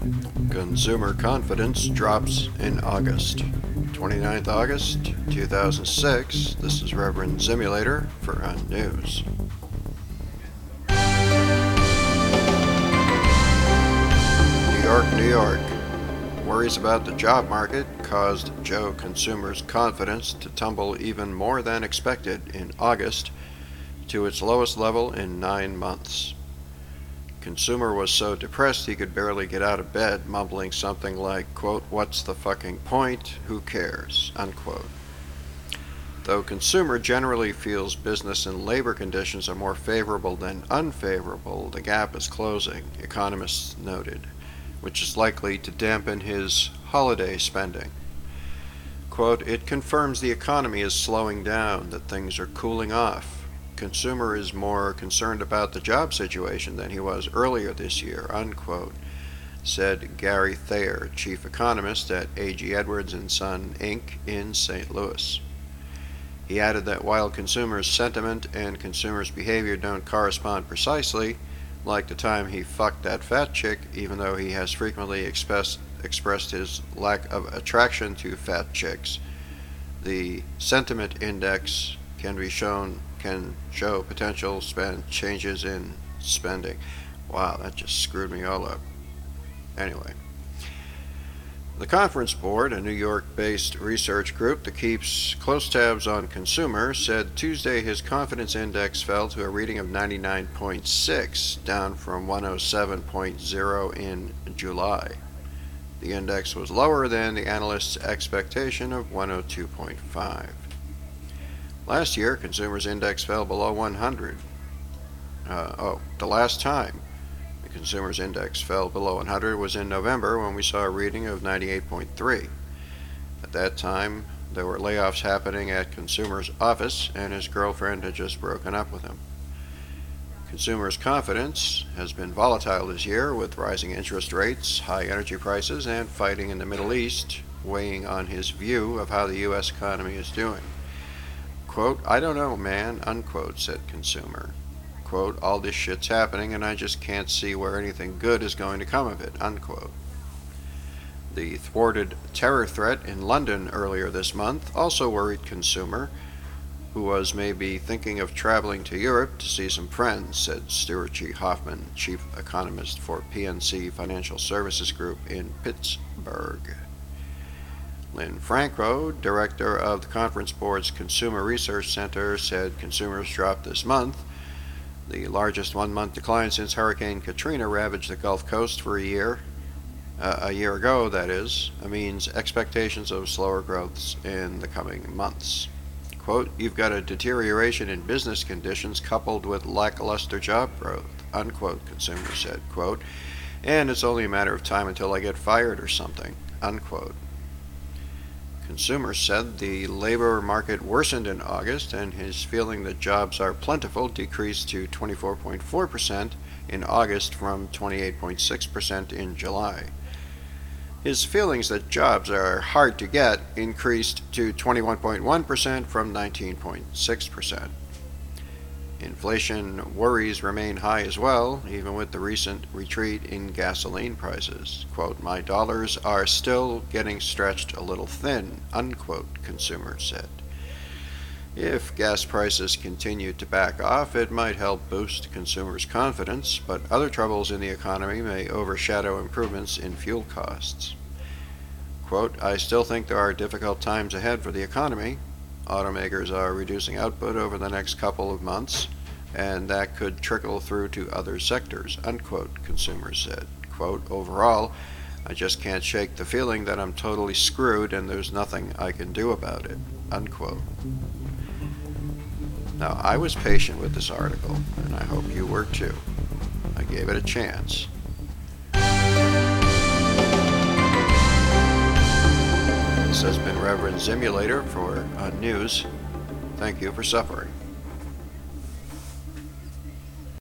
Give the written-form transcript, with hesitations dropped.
Consumer confidence drops in August. 29th August 2006. This is Reverend Simulator for Unnews. New York, New York. Worries about the job market caused Joe consumers' confidence to tumble even more than expected in August to its lowest level in 9 months. Consumer was so depressed he could barely get out of bed, mumbling something like, quote, "What's the fucking point? Who cares?" unquote. Though consumer generally feels business and labor conditions are more favorable than unfavorable, the gap is closing, economists noted, which is likely to dampen his holiday spending. Quote, "It confirms the economy is slowing down, that things are cooling off. Consumer is more concerned about the job situation than he was earlier this year," unquote, said Gary Thayer, chief economist at A.G. Edwards & Son, Inc. in St. Louis. He added that while consumers' sentiment and consumers' behavior don't correspond precisely, like the time he fucked that fat chick, even though he has frequently expressed his lack of attraction to fat chicks, the sentiment index can show potential changes in spending. Wow, that just screwed me all up. Anyway, the Conference Board, a New York-based research group that keeps close tabs on consumers, said Tuesday his confidence index fell to a reading of 99.6, down from 107.0 in July. The index was lower than the analyst's expectation of 102.5. Last year, consumers' index fell below 100. The last time the consumers' index fell below 100 was in November, when we saw a reading of 98.3. At that time, there were layoffs happening at Consumer's office, and his girlfriend had just broken up with him. Consumers' confidence has been volatile this year, with rising interest rates, high energy prices, and fighting in the Middle East weighing on his view of how the U.S. economy is doing. Quote, "I don't know, man," unquote, said Consumer. Quote, "All this shit's happening and I just can't see where anything good is going to come of it," unquote. The thwarted terror threat in London earlier this month also worried Consumer, who was maybe thinking of traveling to Europe to see some friends, said Stuart G. Hoffman, chief economist for PNC Financial Services Group in Pittsburgh. Lynn Franco, director of the Conference Board's Consumer Research Center, said consumers dropped this month, the largest one-month decline since Hurricane Katrina ravaged the Gulf Coast for a year ago, that is, means expectations of slower growths in the coming months. Quote, "You've got a deterioration in business conditions coupled with lackluster job growth," unquote, Consumer said, quote, "and it's only a matter of time until I get fired or something," unquote. Consumer said the labor market worsened in August, and his feeling that jobs are plentiful decreased to 24.4% in August from 28.6% in July. His feelings that jobs are hard to get increased to 21.1% from 19.6%. Inflation worries remain high as well, even with the recent retreat in gasoline prices. Quote, "My dollars are still getting stretched a little thin," unquote, Consumer said. If gas prices continue to back off, it might help boost consumers' confidence, but other troubles in the economy may overshadow improvements in fuel costs. Quote, "I still think there are difficult times ahead for the economy. Automakers are reducing output over the next couple of months, and that could trickle through to other sectors," unquote, Consumer said. Quote, "Overall, I just can't shake the feeling that I'm totally screwed and there's nothing I can do about it," unquote. Now, I was patient with this article, and I hope you were too. I gave it a chance. This has been Reverend Simulator for Unnews. Thank you for suffering.